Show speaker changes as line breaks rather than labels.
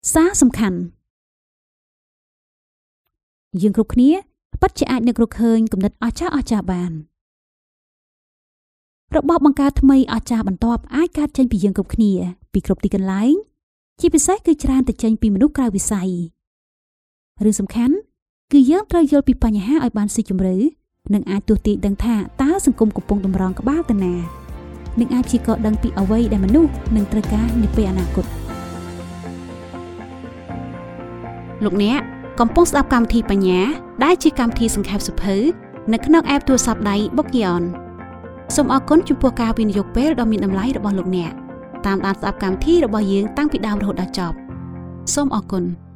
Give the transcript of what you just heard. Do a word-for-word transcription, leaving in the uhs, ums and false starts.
សារសំខាន់យើងគ្រប់គ្នាពិតជាអាចនឹករកឃើញគំនិតអស្ចារ្យអស្ចារ្យបានរបបបង្កើតថ្មីអស្ចារ្យបន្ទាប់អាចកើតចេញពីយើងគ្រប់គ្នាពីគ្រប់ទីកន្លែងជាពិសេសគឺច្រើនតែចេញពីមនុស្សក្រៅវិស័យរឿងសំខាន់គឺយើងត្រូវយល់ពីបញ្ហាឲ្យបានស៊ីជម្រៅនិងអាចទស្សន៍ទាយដឹងថាតើសង្គមកំពុងតម្រង់ក្បាលទៅណានិងអាចព្យាករណ៍ដឹងពីអ្វីដែលមនុស្សនឹងត្រូវការនាពេលអនាគតលោកអ្នកកំពុងស្ដាប់កម្មវិធីបញ្ញាដែលជាកម្មវិធីសង្ខេបសភៅនៅក្នុង app ទូរស័ព្ទដៃ Bookyon សូមអរគុណចំពោះការវិនិយោគពេលដ៏មានតម្លៃរបស់លោកអ្នកតាមដានស្ដាប់កម្មវិធីរបស់យើងតាំងពីដើមរហូតដល់ចប់សូមអរគុណ